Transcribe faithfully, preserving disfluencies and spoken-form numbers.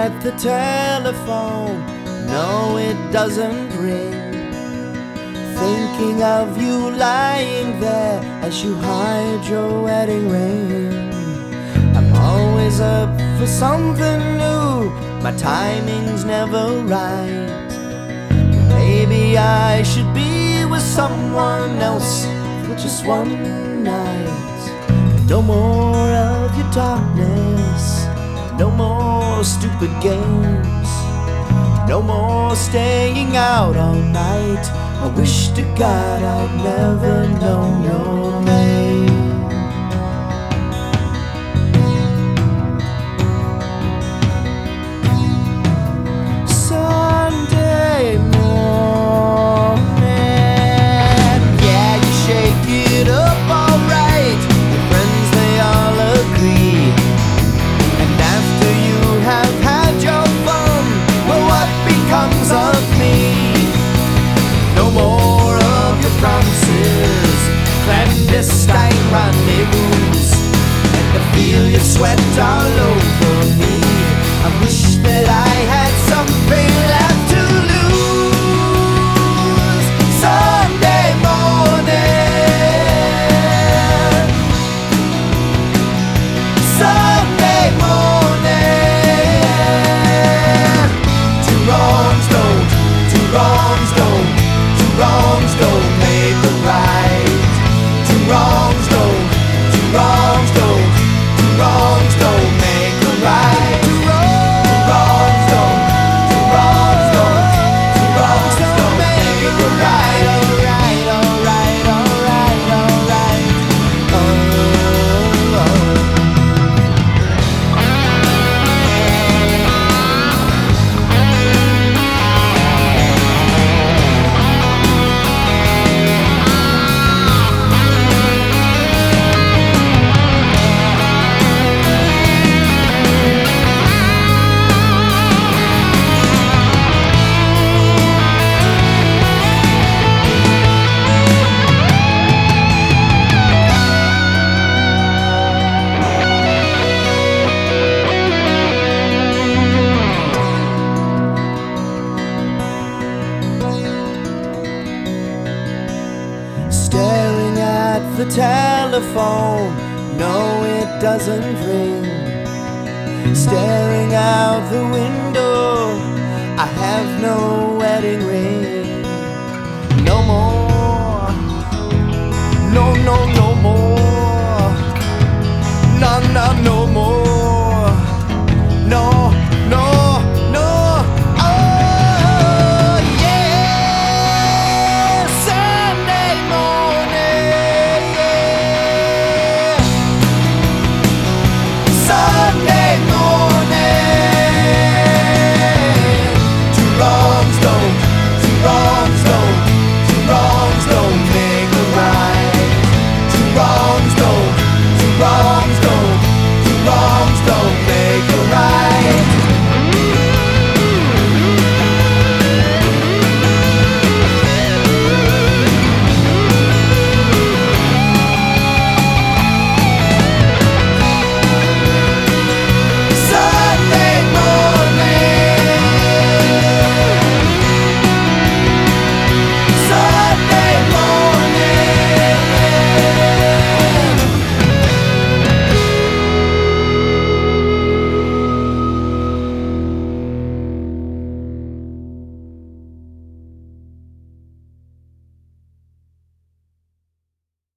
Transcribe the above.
at the telephone, no, it doesn't ring. Thinking of you lying there as you hide your wedding ring. I'm always up for something new, my timing's never right. Maybe I should be with someone else for just one night. No more of your darkness, no more stupid games, no more staying out all night. I wish to God I'd never known your name. Sunday morning, yeah, you shake it up alright. Your friends, they all agree. And after you have had your fun, well, what becomes of me? No more of your promises, clandestine rendezvous, and I feel your sweat all over me. I wish that I had something left to lose. Sunday morning, Sunday morning. Two wrongs don't, two wrongs don't, two wrongs don't make a right. Two wrongs don't, two wrongs don't, two wrongs don't make a right. Two wrongs don't, two wrongs don't, two wrongs don't make a right. Alright, alright, alright, alright. Oh, oh. Staring at the telephone, no, it doesn't ring. Staring out the window, I have no wedding ring. No more, no, no, no more. No, no, no